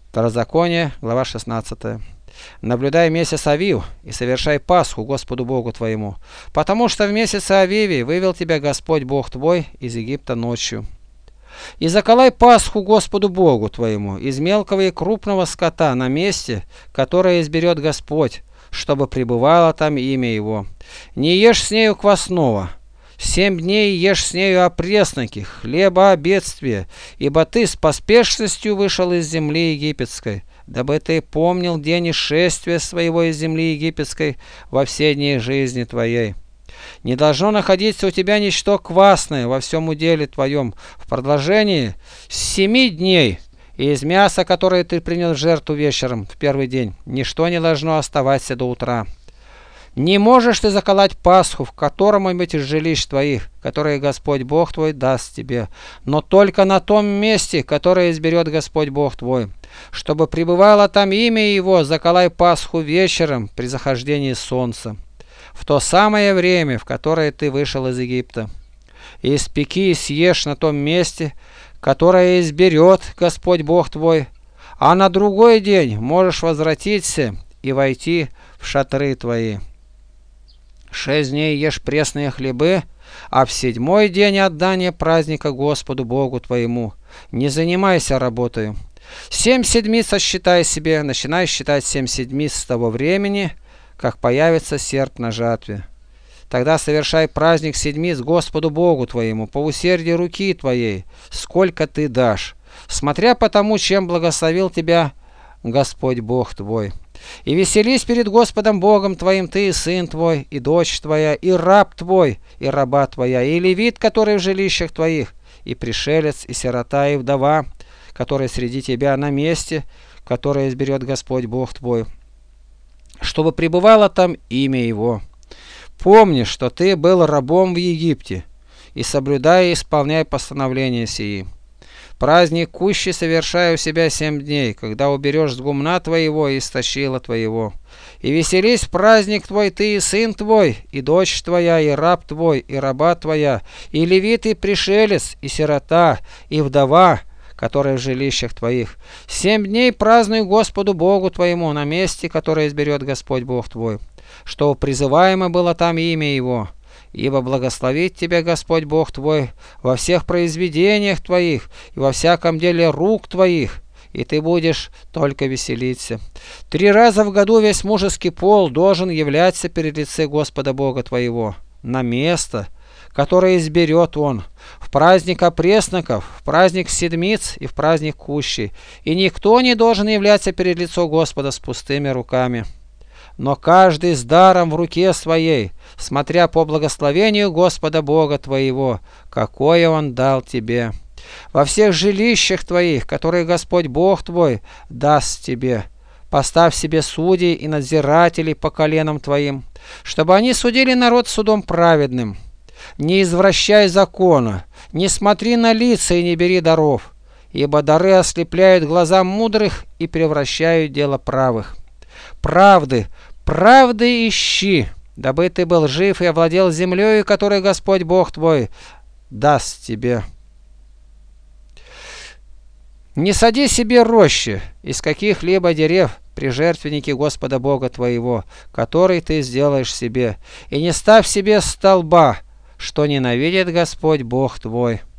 Второзаконие, глава 16. Наблюдай месяц Авив и совершай Пасху Господу Богу твоему, потому что в месяце Авиве вывел тебя Господь Бог твой из Египта ночью. И заколай Пасху Господу Богу твоему из мелкого и крупного скота на месте, которое изберет Господь, чтобы пребывало там имя Его. Не ешь с нею квасного. 7 дней ешь с нею опресноки, хлеба бедствия, ибо ты с поспешностью вышел из земли египетской, дабы ты помнил день шествия своего из земли египетской во все дни жизни твоей. Не должно находиться у тебя ничто квасное во всем уделе твоем в продолжении 7 дней, и из мяса, которое ты принес в жертву вечером в первый день, ничто не должно оставаться до утра. Не можешь ты заколоть Пасху в котором-нибудь из жилищ твоих, которые Господь Бог твой даст тебе, но только на том месте, которое изберет Господь Бог твой. Чтобы пребывало там имя Его, заколай Пасху вечером при захождении солнца, в то самое время, в которое ты вышел из Египта. И испеки и съешь на том месте, которое изберет Господь Бог твой, а на другой день можешь возвратиться и войти в шатры твои. 6 дней ешь пресные хлебы, а в 7-й день отдания праздника Господу Богу твоему. Не занимайся работою. 7 седмиц отсчитай себе, начинай считать 7 седмиц с того времени, как появится серп на жатве. Тогда совершай праздник седмиц Господу Богу твоему по усердию руки твоей, сколько ты дашь, смотря по тому, чем благословил тебя Господь Бог твой. И веселись перед Господом Богом твоим ты, и сын твой, и дочь твоя, и раб твой, и раба твоя, и левит, который в жилищах твоих, и пришелец, и сирота, и вдова, который среди тебя на месте, которое изберет Господь Бог твой, чтобы пребывало там имя Его. Помни, что ты был рабом в Египте, и соблюдай и исполняй постановления сии. Праздник кущи совершай у себя 7 дней, когда уберешь с гумна твоего и истощила твоего. И веселись в праздник твой ты, и сын твой, и дочь твоя, и раб твой, и раба твоя, и левит, и пришелец, и сирота, и вдова, которая в жилищах твоих. 7 дней празднуй Господу Богу твоему на месте, которое изберет Господь Бог твой, чтобы призываемо было там имя Его. Ибо благословит тебя Господь Бог твой во всех произведениях твоих и во всяком деле рук твоих, и ты будешь только веселиться. 3 раза в году весь мужеский пол должен являться перед лице Господа Бога твоего на место, которое изберет Он, в праздник опресноков, в праздник седмиц и в праздник кущи, и никто не должен являться перед лицо Господа с пустыми руками. Но каждый с даром в руке своей, смотря по благословению Господа Бога твоего, какое Он дал тебе. Во всех жилищах твоих, которые Господь Бог твой даст тебе, поставь себе судей и надзирателей по коленам твоим, чтобы они судили народ судом праведным. Не извращай закона, не смотри на лица и не бери даров, ибо дары ослепляют глаза мудрых и превращают дело правых. Правды ищи, дабы ты был жив и овладел землею, которую Господь Бог твой даст тебе. Не сади себе рощи из каких-либо дерев при жертвеннике Господа Бога твоего, который ты сделаешь себе, и не ставь себе столба, что ненавидит Господь Бог твой.